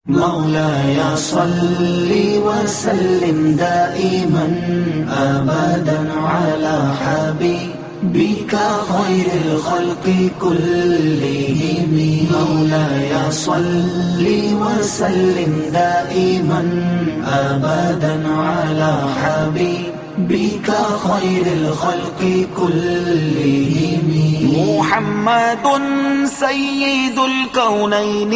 مولاي صل وسلم دائما أبدا على حبيبك خير الخلق كلهم. مولاي صل وسلم دائما أبدا على حبيبك خير الخلق كلهم. محمد سيد الكونين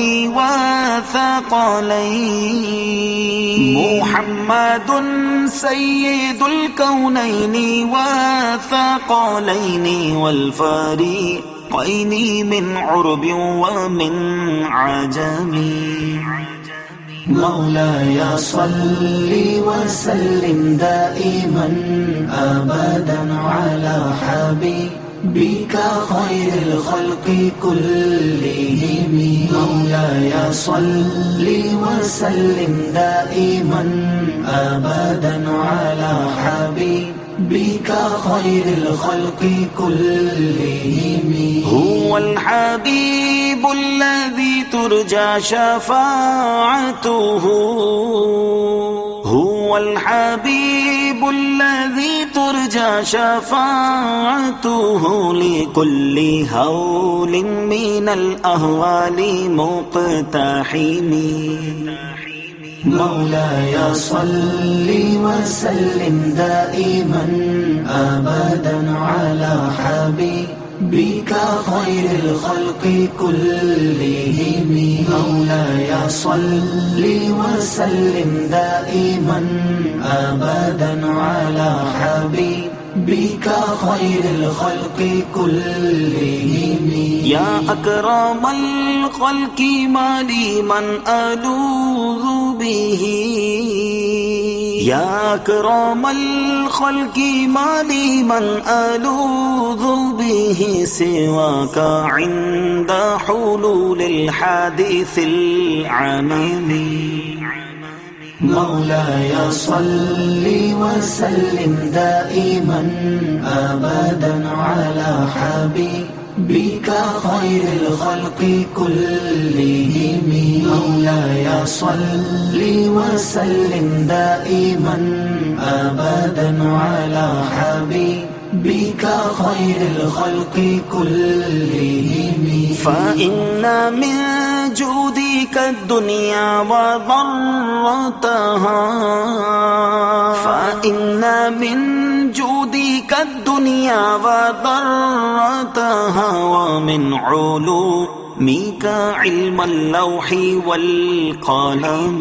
والثقلين. محمد سيد الكونين والثقلين والفريقين من عرب ومن عجم. مولاي صل وسلم دائما أبدا على حبيبك خير الخلق كلهم. مولاي صل وسلم دائما أبدا على حبيبك خير الخلق كلهم. هو الحبيب الذي ترجى شفاعته. هو الحبيب الذي ترجى شفاعته لكل هول من الأهوال مقتحم. مولاي صل وسلم دائما أبدا على حبيبك خير الخلق كلهم. مولاي صل وسلم دائما أبدا على حبيبك خير الخلق كلهم. يا أكرم الخلق ما لي من ألوذ به. يا أكرم الخلق ما لي من ألوذ به سواك عند حلول الحادث العميم. مولاي صل وسلم دائما أبدا على حبيبك خير الخلق كلهم. مولاي صل وسلم دائما أبدا على حبيبك خير الخلق كلهم. فإن من جودك الدنيا وضرتها. فإن من جودك الدنيا وضرتها ومن علومك علم اللوح والقلم.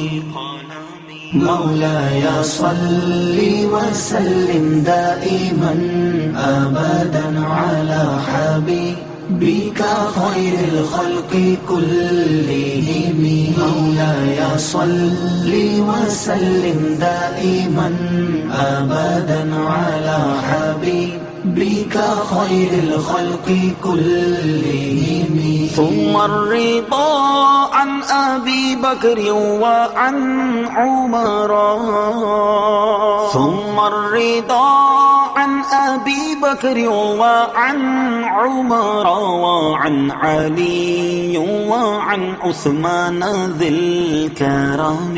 مولاي صل وسلم دائما أبدا على حبيبك خير الخلق كلهم. مولاي صل وسلم دائما أبدا على حبيبك خير الخلق كلهم. ثم الرضا عن أبي بكر وعن عمر. ثم الرضا عن أبي بكر وعن عمر وعن علي وعن عثمان ذي الكرم.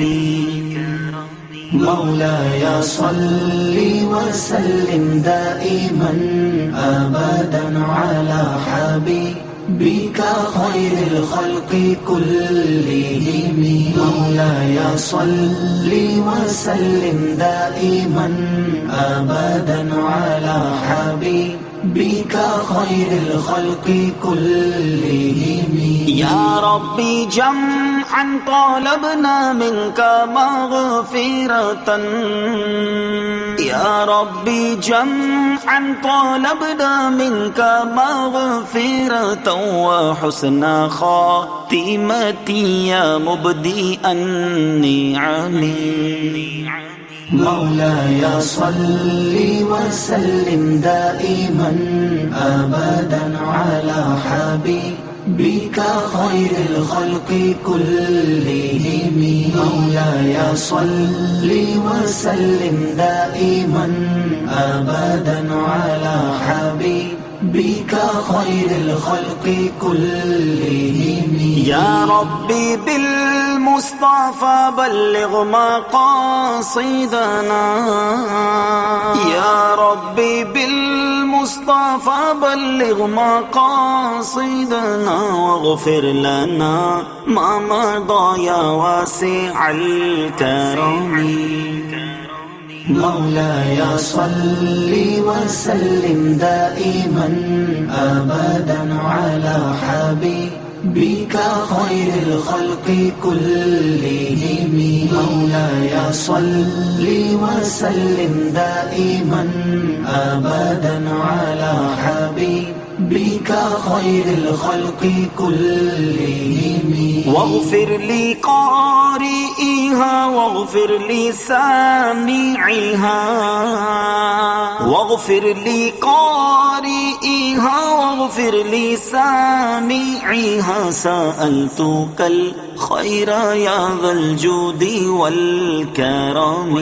مولاي صل وسلم دائما أبدا على حبيبك خير الخلق كلهم. مولاي صل وسلم دائما أبدا على حبيبك خير الخلق كلهم. يا ربي جمعا طالبنا منك مغفرة. يا ربي جمعا طالبنا منك مغفرة وحسن خاتمتي يا مبدئ النعم. مولاي صل وسلم دائما أبدا على حبيبك خير الخلق كلهم. مولاي صل وسلم دائما أبدا على حبيبك خير الخلق كلهم. يا ربي بالمصطفى بلغ مقاصدنا يا ربي بالمصطفى بلغ مقاصدنا واغفر لنا ما مضى يا واسع الكرم مولاي صل وسلم دائما أبدا على حبيبك خير الخلق كلهم مولاي صل وسلم دائما أبدا على حبيبك خير الخلق كلهم واغفر لقارئها واغفر لسامعها واغفر لقارئها واغفر لسامعها سألتك الخير يا ذا الجود والكرم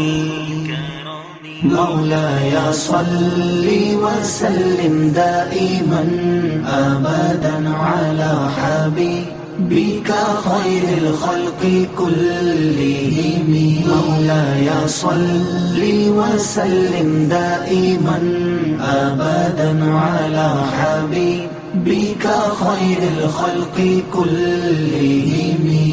مولاي صل وسلم دائما أبدا على حبيبك خير الخلق كلهم مولاي صل وسلم دائما أبدا على حبيبك خير الخلق كلهم